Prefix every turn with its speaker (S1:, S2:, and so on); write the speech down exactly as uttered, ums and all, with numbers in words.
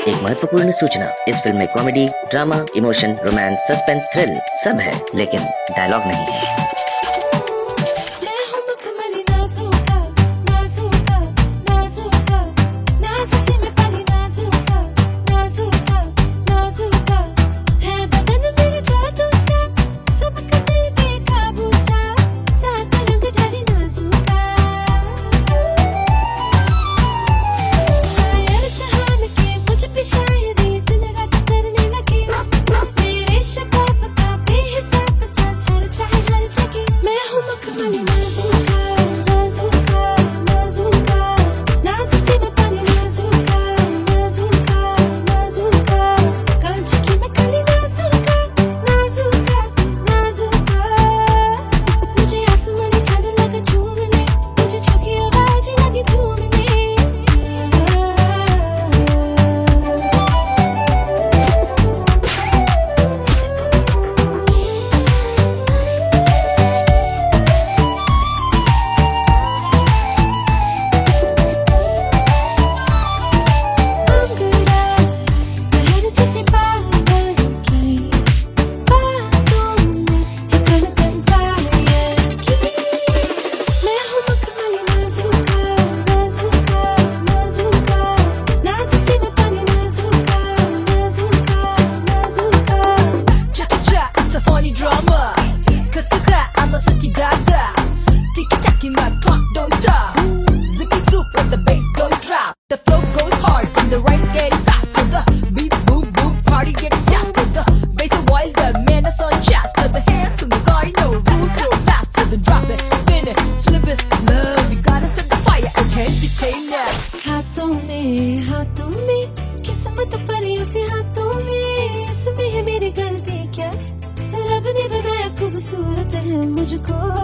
S1: एक महत्वपूर्ण सूचना, इस फिल्म में comedy, drama, emotion, romance, suspense, thrill सब है, लेकिन डायलॉग नहीं।
S2: हाथों में हाथों में किस्मत पर ऐसे हाथों में इसमें है मेरी गलती क्या? रब ने बनाया खूबसूरत है मुझको।